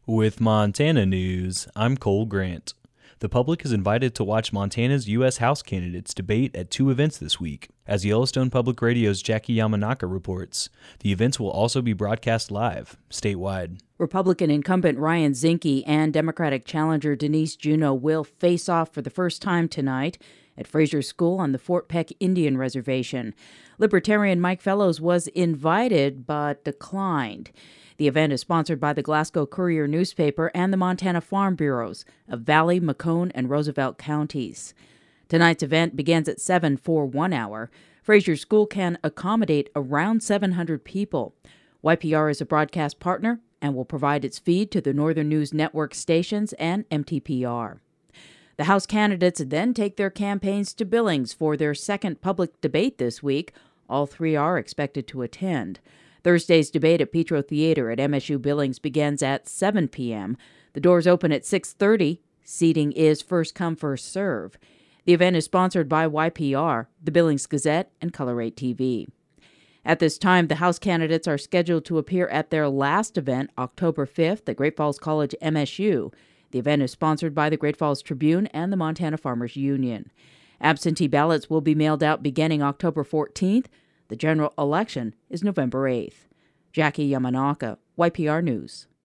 With Montana news, I'm Cole Grant. The public is invited to watch Montana's U.S. House candidates debate at two events this week. As Yellowstone Public Radio's Jackie Yamanaka reports, the events will also be broadcast live, statewide. Republican incumbent Ryan Zinke and Democratic challenger Denise Juneau will face off for the first time tonight at Fraser School on the Fort Peck Indian Reservation. Libertarian Mike Fellows was invited but declined. The event is sponsored by the Glasgow Courier newspaper and the Montana Farm Bureaus of Valley, Macomb, and Roosevelt counties. Tonight's event begins at 7 for 1 hour. Fraser School can accommodate around 700 people. YPR is a broadcast partner and will provide its feed to the Northern News Network stations and MTPR. The House candidates then take their campaigns to Billings for their second public debate this week. All three are expected to attend. Thursday's debate at Petro Theater at MSU Billings begins at 7 p.m. The doors open at 6:30. Seating is first come, first serve. The event is sponsored by YPR, the Billings Gazette, and Color 8 TV. At this time, the House candidates are scheduled to appear at their last event, October 5th, at Great Falls College MSU. The event is sponsored by the Great Falls Tribune and the Montana Farmers Union. Absentee ballots will be mailed out beginning October 14th. The general election is November 8th. Jackie Yamanaka, YPR News.